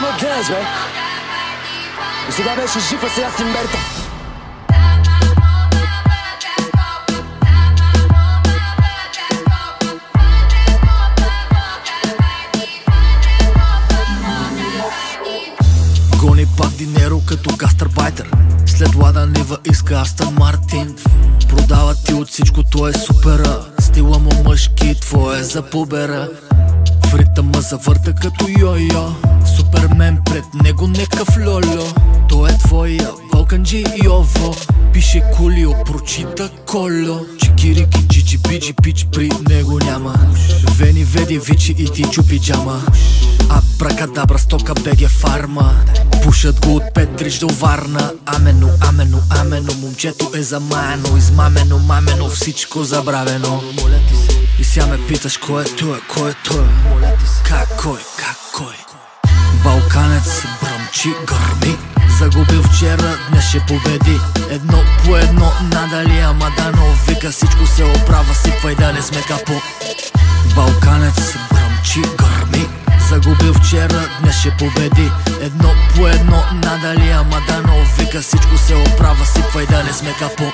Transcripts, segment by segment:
но ме гледаш, бе. И сега беше жив, а сега си мертъв. Гони пак динеро като гастарбайтер. След Лада Нива иска Астън Мартин. Продава ти от всичко, то е супера. Стила му мъжки, твое за побера. В ритъма завърта като йо-йо. Супермен пред него некъв льо-льо. Той е твоя Балканджи Йово. Пише Кулио, прочита Коло. Чикирики, чичи, бичи, пич, при него няма. Вени, веди, вичи и ти чупи джама. Абракадабра, стока, беге фарма. Пушат го от Петрич до Варна. Амено, амено, амено. Момчето е замаяно, измамено, мамено, всичко забравено. И сега ме питаш кой е той, кой е той. Как кой, как кой. Балканец бръмчи, гърми. Загубил вчера, днес ще победи. Едно по едно, надали ама дано. Вика всичко се оправя, сипвай да не сме капо. Балканец бръмчи, гърми. Загубил вчера, днес ще победи. Едно по едно, надали ама дано. Вика всичко се оправя, сипвай да не сме капо.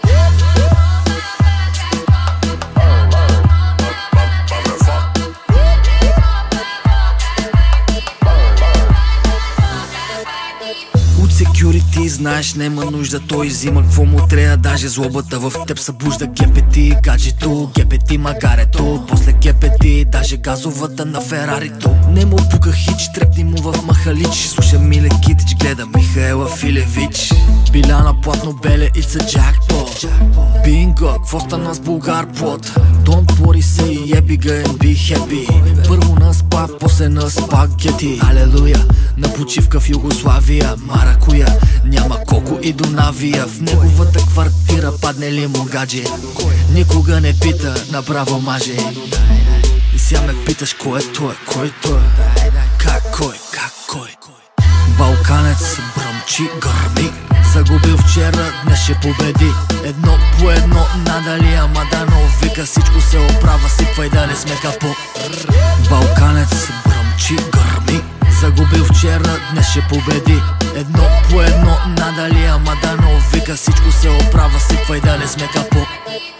Секюрити, знаеш, нема нужда, той взима какво му трябва, даже злобата в теб събужда. Гепети, гаджето, гепети, магарето, после гепети, даже газовата на Ферарито. Не му пука хич, трепни му в махалич. Слуша Миле Китич, гледа Михаела Филевич. Биляна платно беле, it's a jackpot. Бинго, какво стана с Булгар плот? Don't worry, say ебига and be happy. Първо на спа, после на спагети. Алелуя, на почивка в Югославия. Маракуя, няма Коко и Донавия. В неговата квартира падне ли му гадже. Никога не пита, направо маже. И сега ме питаш кой е той, кой е той. Как кой, как кой. Балканец бръмчи, гърми. Загубил вчера, днес ще победи. Едно по едно, надали ама дано. Вика всичко се оправя, сипвай да не сме капо. Балканец бръмчи, гърми. Загубил вчера, днес ще победи. Едно по едно, надали ама дано. Вика всичко се оправя, сипвай да не сме капо.